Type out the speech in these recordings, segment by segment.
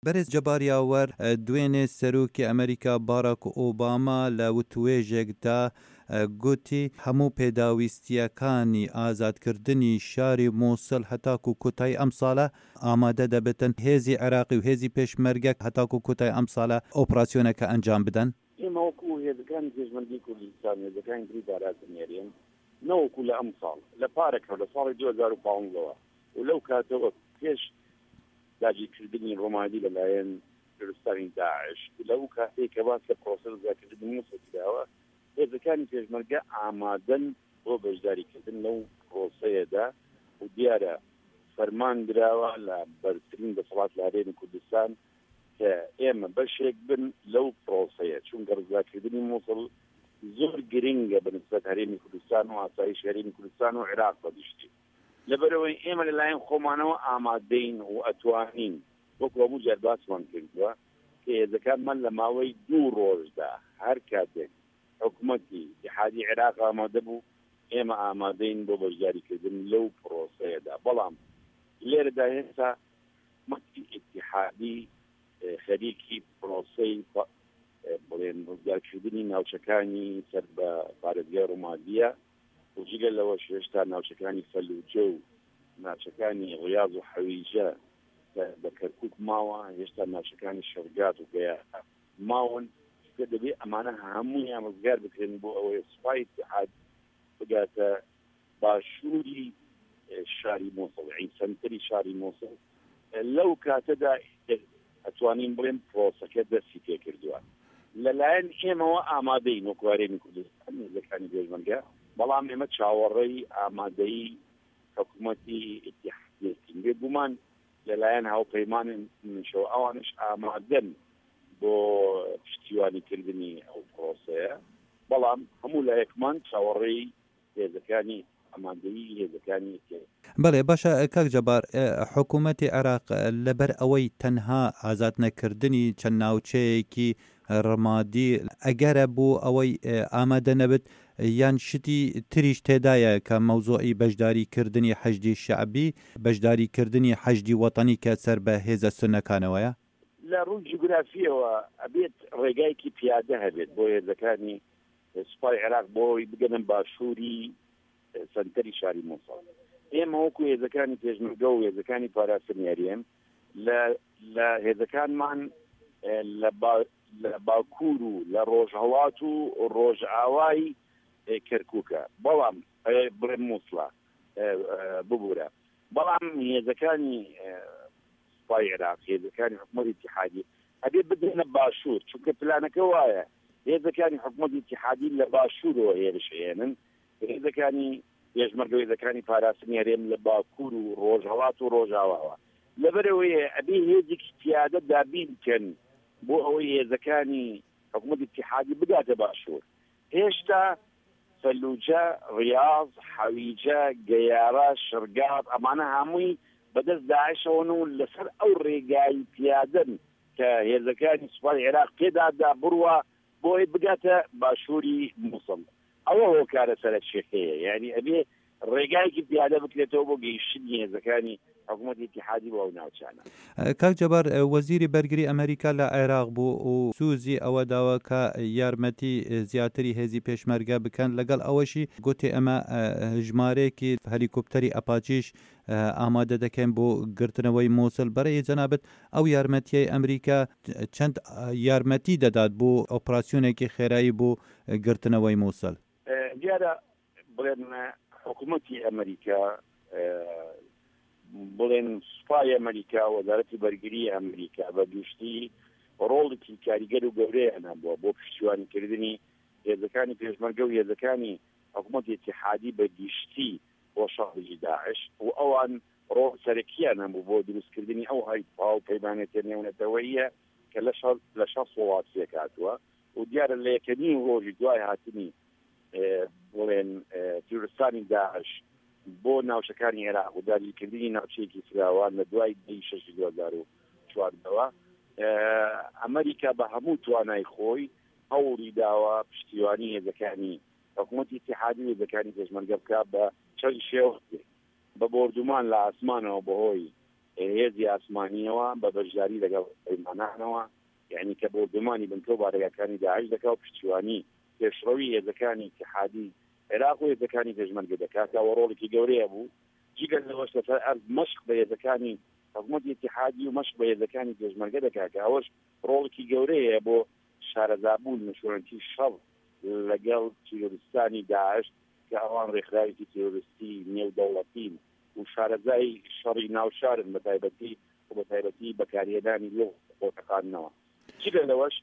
بەرز جەباریاوەر دوێنێ سەرۆکی ئەمریکا باراک ئۆباما لە وتوێژێکدا گوتی هەموو پێداویستیەکانی ئازادکردنی شاری مووسڵ هەتاکو کۆتایی ئەم ساڵە ئامادە دەبێتن هێزی عێراقی و هێزی پێشمەرگە هەتاکو کۆتایی ئەم ساڵە ئۆپراسیۆنەکە ئەنجام بدەن. ئێمە وەکو هێزەکانی پێشمەرگی کوردستان هێزەکانی تری داراتنێرێن نەوەکو لە ئەم ساڵ لە پارێکەوە لە ساڵی 2015ەوە و لەو کاتەوە پێش داگیرکردنی ڕۆمانی لەلایەن کوردستانی داعش لەو کاتێک کە باس لە پرۆسەس داگیرکردنی مووسڵ هێزەکانی پێشمەرگە ئامادەن بۆ بەشداریکردن لەو پرۆسەیەدا و دیارە فەرمان درراوە لە بەرزترین دەسەڵات لە هەرێمی کوردستان کە ئێمە بەشێک بن لەو پرۆسەیە چونکە ڕزگارکردنی مووسڵ زۆر گرنگە بەنسبەت هەرێمی کوردستان و ئاسایش هەرێمی کوردستان و عێراق بەگشتی لەبەرەوەی ئێمە لەلایەن خۆمانەوە ئامادەین و ئەتوانین وەکو هەموو جار باسمان کردووە کە هێزەکانمان لە ماوەی 2 ڕۆژدا هەر کاتێک حکوومەتی اتحادی عێراق ئامادە بوو ئێمە ئامادەین بۆ بەشداریکردن لەو پرۆسەیەدا بەڵام لێرەدا هێستا حکوومەتی اتحادی خەریکی پرۆسەی بڵێن ڕزگارکردنی ناوچەکانی سەر بە پارێزگای ڕۆماندیە و جگە لەوە هێشتا ناوچەکانی فەلوجە و ناوچەکانی ڕیاض و حەویجە بە کەرکووک ماوە هێشتا ناوچەکانی شەرگات و گەیە ماون کە دەبێت ئەمانە هەموویان ڕزگار بکرێن بۆ ئەوەی سوپای اتحاد بگاتە باشووری شاری مووسڵ یعنی سەنتەری شاری مووسڵ لەو کاتەدا ئەتوانین بڵێن پرۆسەکە دەستی پێکردووە لەلایەن ئێمەوە ئامادەین وەکو هەرێمی کوردستان هێزەکانی پێشمەرگە بەڵام ئێمە چاوەڕێی ئامادەیی حکوومەتی اتحادیەتی بێ گومان لەلایەن هاوپەیمانن منشەوە ئەوانش ئامادەن بۆ پشتیوانیکردنی ئەو پرۆسەیە بەڵام هەموو لایەکمان چاوەڕێی هێزەکانی ئامادەیی هێزەکانی بەڵێ باشە کاک جەبار حکوومەتی عێراق لەبەر ئەوەی تەنها ئازاد نەکردنی چەند ناوچەیەکی ڕمادی ئەگەرە بوو ئەوەی ئامادە نەبێت یان شتی تریش تێدایە کە مەوزوعی بەشداریکردنی حەشدی شعبی بەشداریکردنی حەشدی وەتەنی کە سەر بە هێزە سونەکانەوەیە لە ڕووی جوگرافیەوە ئەبێت ڕێگایکی پیادە هەبێت بۆ هێزەکانی سوپای عێراق بۆی بگەنن باشووری سەنتەری شاری مووسڵ ئێمە وەکو هێزەکانی پێشمەرگە و هێزەکانی پاراستنیاریەن لە هێزەکانمان لە باکوور و لە ڕۆژهەڵات و ڕۆژئاوای کەرکووکە بەڵام بڵێن مووسڵە ببوورە بەڵام هێزەکانی سوپای عێراق هێزەکانی حکوومەتی اتحادی ئەبێ بدرێنە باشوور چونکە پلانەکە وایە هێزەکانی حکوومەتی اتحادی لە باشوورەوە هێرشێنن هێزەکانی پێشمەرگە هێزەکانی پاراستنیاریەن لە باکوور و ڕۆژهەڵات و ڕۆژئاواوە لەبەرەوەی ئەبێ هێزێکی پیادە دابین بکەن بۆ ئەوەی هێزەکانی حکوومەتی اتحادی بگاتە باشوور هێشتا فەلوجە ڕیاض حەویجە گەیارە شەرگات ئەمانە هەمووی بەدەست داعشەوەن و لەسەر ئەو ڕێگای پیادەن کە هێزەکانی سوپای عێراق پێدادا بڕوە بۆی بگاتە باشووری مووسڵ ئەوە هۆکارە سەرچێکەیە یعنی ئەبێ ڕێگایکی پیادە بکرێتەوە بۆ گەیشتنی هێزەکانی حکوومەتی اتحادی بۆ ئەو ناوچانە. کاک جەبار وەزیری بەرگری ئەمریکا لە عێراق بوو و سوزی ئەوە داوە کە یارمەتی زیاتری هێزی پێشمەرگە بکەن لەگەڵ ئەوەشی گوتی ئەمە ژمارەیەکی هەلیکۆپتەری ئەپاچیش ئامادە دەکەن بۆ گرتنەوەی مووسڵ بەرەی جەنابەت ئەو یارمەتیەی ئەمریکا چەند یارمەتی دەدات بۆ ئۆپراسیۆنێکی خێرایی بۆ گرتنەوەی مووسڵ دیارە بڵێن حکوومەتی ئەمریکا بڵێن سوپای ئەمریکا وەزارەتی بەرگری ئەمریکا بە گشتی ڕۆڵێکی کاریگەر و گەورەیانە بووە بۆ پشتیوانیکردنی هێزەکانی پێشمەرگە و هێزەکانی حکوومەتی اتحادی بە گشتی بۆ شەڕی داعش و ئەوان ڕۆڵ سەرەکییان هەبوو بۆ دروستکردنی ئەو هاو پەیمانێتە نێونەتەوەییە کە لە 6 وڵات پێک هاتووە و دیارە لە یەکەمین ڕۆژی دوای هاتنی بڵێن تیرۆریستانی داعش بۆ ناوچەکانی عێراق و داگیرکردنی ناوچەیەکی فراوان لە دوای 6 2014ەوە ئەمریکا بە هەموو توانای خۆی هەوڵی داوە پشتیوانی هێزەکانی حکوومەتی اتحادی هێزەکانی پێشمەرگە بکات بە چەند شێوە بە بۆردومان لە ئاسمانەوە بەهۆی هێزی ئاسمانیەوە بە بەشداری لەگەڵ پەیمانانەوە یعنی کە بۆ دمانی بنکە بارەکانی داعش دەکا و پشتیوانی پێشڕەوی هێزەکانی اتحادی عێراق و هێزەکانی پێشمەرگە دەکات کە ڕۆڵێکی گەورەیە بوو جگەل لەوەش لەسەر ئەرض مەشق بە هێزەکانی حکومەتی اتحادی و مەشق بە هێزەکانی پێشمەرگە دەکات کە ئەوەش ڕۆڵێکی گەورەیە بۆ شارەزابوون نشوەنتی شەڕ لەگەڵ تیرۆریستانی داعش کە ئەوان ڕێکخراوێکی تیرۆریستی نێودەوڵەتین و شارەزای شەڕی ناوشارن بە تایبەتی بەکارهێنانی لێ خۆتەقانەوە جگەل لەوەش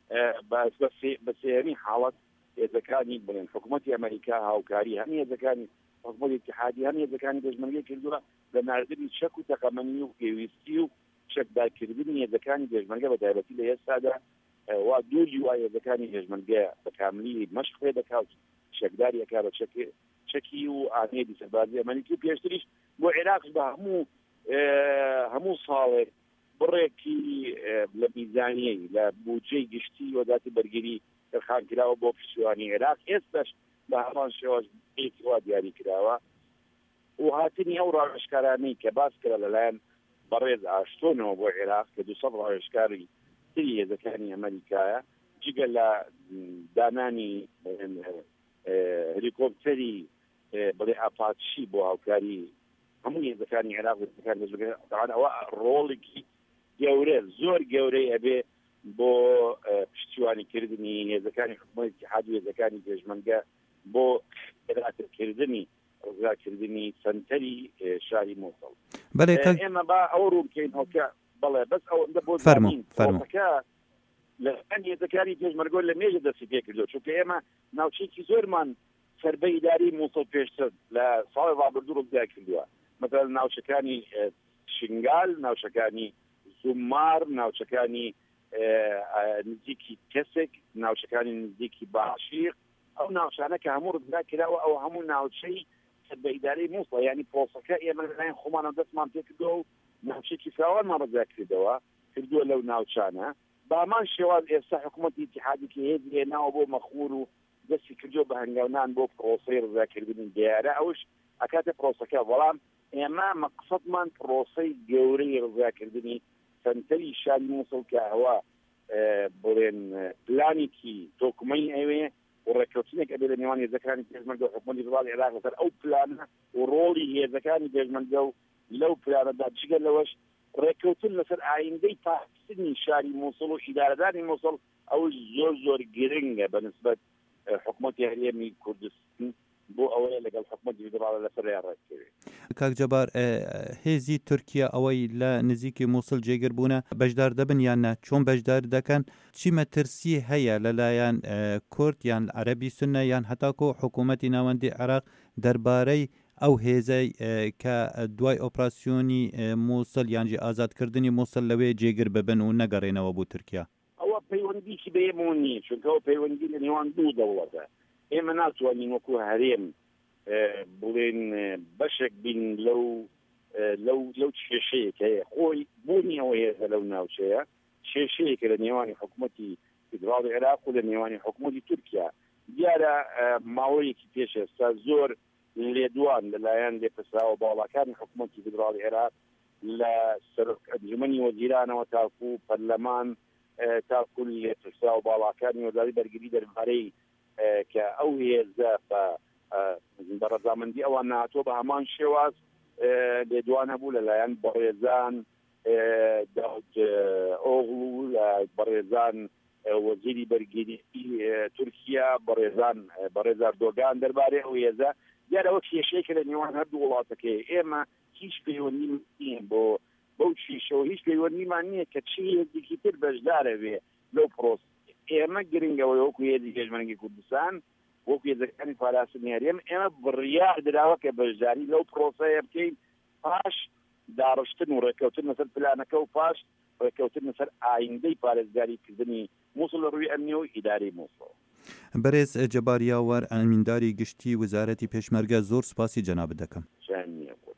بە سێهەمین حاڵەت هێزەکانی بڵێن حکوومەتی ئەمریکا هاوکاری هەم هێزەکانی حکوومەتی اتحادی هەم هێزەکانی پێشمەرگەی کردووە لە ناردنی چەک و تەقەمەنی و پێویستی و چەکدارکردنی هێزەکانی پێشمەرگە بە تایبەتی لە ئێستادا وا دووری وایە هێزەکانی پێشمەرگە بە کاملی مەشق پێ دەکات چەکداری ئەکا بە چەکی و ئامێدی سەربازی ئەمریکی و پێشتریش بۆ عێراق بە هەموو ساڵێک بڕێکی لە میزانیەی لە بودجەی گشتی وەزارەتی بەرگری دەرخانکراوە بۆ پشتیوانی عێراق ئێستاش بە هەمان شێوەش وا دیاری کراوە و هاتنی ئەو ڕاهێشکارانەی کە باس کرا لەلایەن بەڕێز ئاشتۆنەوە بۆ عێراق کە 200 ڕاهێشکاری تری هێزەکانی ئەمریکایە جگە لە دانانی هلیکۆپتەری بڵێ ئاپاچی بۆ هاوکاری هەموو هێزەکانی عێراق ئەوە ڕۆڵێکی گەورە زۆر گەورەی ئەبێ بۆ پشتیوانیکردنی هێزەکانی حکوومەتی اتحادی هێزەکانی پێشمەرگە بۆ خێراتکردنی ڕزگارکردنی سنتەری شاری مۆسڵ ئێمە با ئەو ڕوو بکەینەوە کە بەڵێ بەس ئەوەندە بۆ فەرمووکە لە هێزەکانی پێشمەرگۆ لە مێژە دەستی پێ کردو چونکە ئێمە ناوچەیەکی زۆرمان سەربەی ئیداری مۆسڵ پێشتر لە ساڵی ڕابردوو ڕزگار کردووە مثلا ناوچەکانی شنگال ناوچەکانی زومار ناوچەکانی نزیکی کەسێک ناوچەکانی نزیکی باشیر ئەو ناوچانە کە هەموو ڕزگار کراوە ئەو هەموو ناوچەی بە ئیدارەی مۆسڵ یعنی پرۆسەکە ئێمە لەلایەن خۆمانەوە دەستمان پێ کردووە و ناوچەیەکی فراوانمان ڕزگار کردووە لەو ناوچانە بامان شێواز ئێستا حکوومەتی اتحادی کە هێزی هێناوە بۆ مەخور و دەستی کردووە بە هەنگاونان بۆ پرۆسەی ڕزگارکردنی دیارە ئەوش ئەکاتە پرۆسەکە بەڵام ئێمە مەقسەدمان پرۆسەی گەورەی ڕزگارکردنی سنتەری شاری مۆسڵ کە ئەوە بڵێن پلانێکی تۆکمەی ئەوێ و ڕێککەوتنێک ئەبێ لە نێوان هێزەکانی پێشمەرگە و حکوومەتی وڵاتی عێراق لەسەر ئەو پلانە و ڕۆڵی هێزەکانی پێشمەرگە و لەو پلانەدا جگە لەوەش ڕێککەوتن لەسەر ئایندەی پاکستنی شاری مۆسڵ و ئیدارەدانی مۆسڵ ئەو زۆر گرنگە بەنسبەت حکوومەتی هەرێمی کوردستان بۆ ئەوەیە لەگەڵ حکوومەتی فیدراڵ لەسەر ڕێککەوێت کاک جەبار هێزی تورکیا ئەوەی لە نزیکی مووسڵ جێگر بوونە بەشدار دەبن یان نە چۆن بەشدار دەکەن چی مەترسی هەیە لەلایەن کورد یان عەرەبی سونە یان هەتاکو حکوومەتی ناوەندی عێراق دەربارەی ئەو هێزەی کە دوای ئۆپراسیۆنی مووسڵ یانجی ئازادکردنی مووسڵ لەوێ جێگر ببن و نەگەڕێنەوە بۆ تورکیا ئەوە پەیوەندیکی بێمون نیە چونکەەوە پەیوەندی لە نێوان دوو دەوڵەتە ئێمە ناتوانین وەکو هەرێم بڵێن بەشێک بین لەو کێشەیەک هەیە خۆی بوونیەوە هێزە لەو ناوچەیە کێشەیەکە لە نێوانی حکوومەتی فیدراڵی عێراق و لە نێوانی حکوومەتی تورکیا دیارە ماوەیەکی پێش ئێستا زۆر لێدوان لەلایەن لێپرسراوە باوەڵەکانی حکوومەتی فیدراڵی عێراق لە ئەنجومەنی وەزیرانەوە تاکو پەرلەمان تاکو لێپرسراوە باوەڵەکانی وەزارەتی بەرگری دەربارەی کە ئەو هێزە بە ڕەزامەندی ئەوان ناتۆ بە هەمان شێواز لێدوانە بوو لەلایەن بەڕێزان داود ئۆغڵو بەڕێزان وەزیری بەرگری تورکیا بەڕێز ئەردۆغان دەربارەی ئەو هێزە دیارەوە کێشەیەکە لە نێوان هەردوو وڵاتەکەی ئێمە هیچ پەیوەندیم نییە بەو کێشەوە هیچ پەیوەندیمان نییە کە چی هێزێکی تر بەشدارە بێ لەو پرۆسە ئێمە گرنگەوەی وەکو هێزی پێشمەرگەی کوردستان وەکو هێزەکانی پاراستنی هەرێم ئێمە بڕیار دراوە کە بەشداری لەو پرۆسەیە بکەین پاش داڕشتن و ڕێککەوتن لەسەر پلانەکە و پاش ڕێککەوتن لەسەر ئایندەی پارێزگاریکردنی مووسڵ لە ڕووی ئەمنیە و ئیدارەی مووسڵ. بەرێز جەبار یاوەر ئەمینداری گشتی وەزارەتی پێشمەرگە زۆر سوپاسی جەنابەت دەکەم.